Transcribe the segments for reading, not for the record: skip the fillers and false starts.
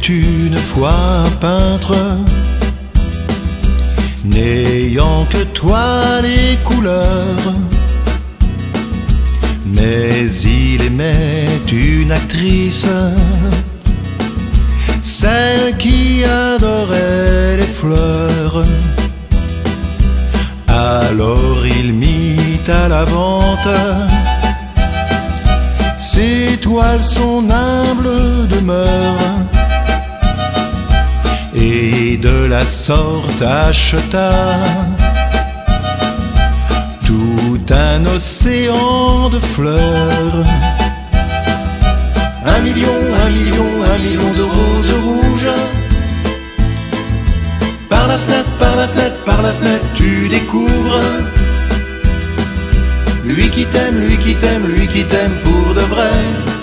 une fois un peintre, n'ayant que toi les couleurs. Mais il aimait une actrice, celle qui adorait les fleurs. Alors il mit à la vente ses toiles, son humble demeure, et de la sorte acheta tout un océan de fleurs. 1 million, 1 million, 1 million de roses rouges. Par la fenêtre, par la fenêtre, par la fenêtre, tu découvres lui qui t'aime, lui qui t'aime, lui qui t'aime pour de vrai.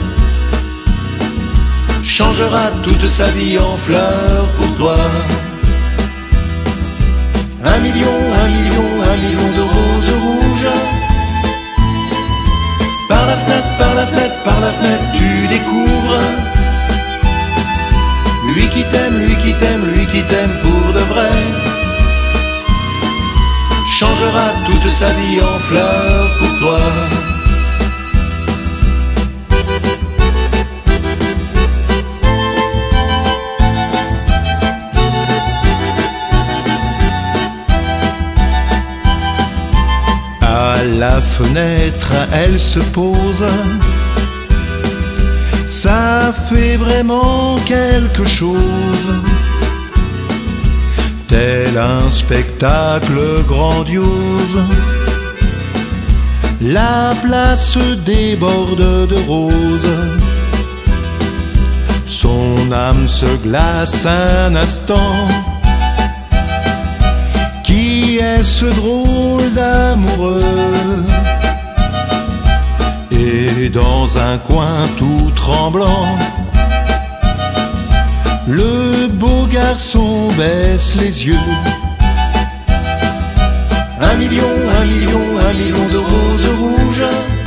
Changera toute sa vie en fleurs pour toi. 1 million, 1 million, 1 million de roses rouges. Par la fenêtre, par la fenêtre, par la fenêtre, tu découvres lui qui t'aime, lui qui t'aime, lui qui t'aime pour de vrai. Changera toute sa vie en fleurs pour toi. À la fenêtre, elle se pose. Ça fait vraiment quelque chose, tel un spectacle grandiose. La place déborde de roses. Son âme se glace un instant. Qui est ce drôle d'amoureux? Et dans un coin tout tremblant, le beau garçon baisse les yeux. 1 million, 1 million, 1 million de roses rouges.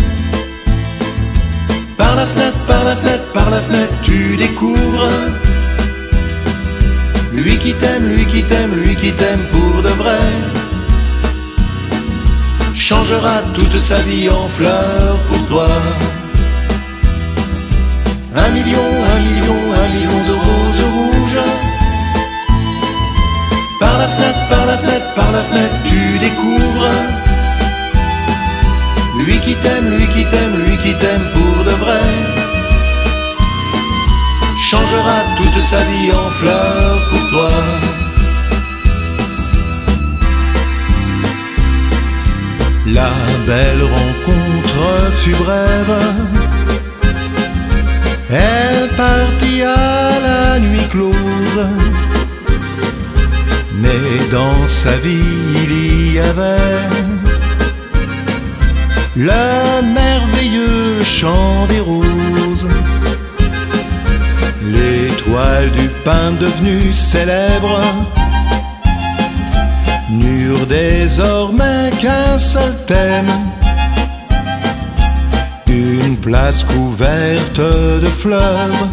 Par la fenêtre, par la fenêtre, par la fenêtre, tu découvres lui qui t'aime, lui qui t'aime, lui qui t'aime pour de vrai. Changera toute sa vie en fleurs pour toi. 1 million, 1 million, 1 million de roses rouges. Par la fenêtre, par la fenêtre, par la fenêtre, tu découvres lui qui t'aime, lui qui t'aime, lui qui t'aime pour de vrai. Changera toute sa vie en fleurs pour toi. La belle rencontre fut brève. Elle partit à la nuit close. Mais dans sa vie il y avait le merveilleux chant des roses. L'étoile du pain devenue célèbre n'eurent désormais qu'un seul thème, une place couverte de fleurs,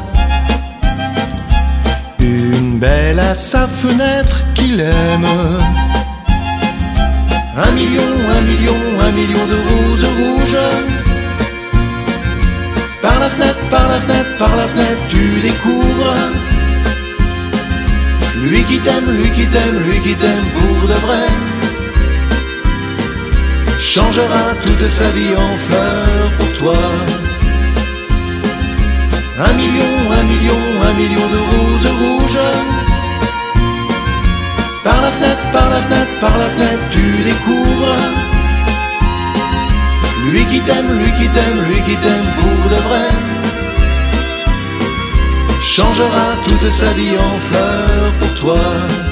une belle à sa fenêtre qu'il aime. 1 million, 1 million, 1 million de roses rouges. Par la fenêtre, par la fenêtre, par la fenêtre, tu découvres lui qui t'aime, lui qui t'aime, lui qui t'aime pour de vrai. Changera toute sa vie en fleurs pour toi. 1 million, 1 million, 1 million de roses rouges. Par la fenêtre, par la fenêtre, par la fenêtre, tu découvres lui qui t'aime, lui qui t'aime, lui qui t'aime pour de vrai. Changera toute sa vie en fleurs pour toi.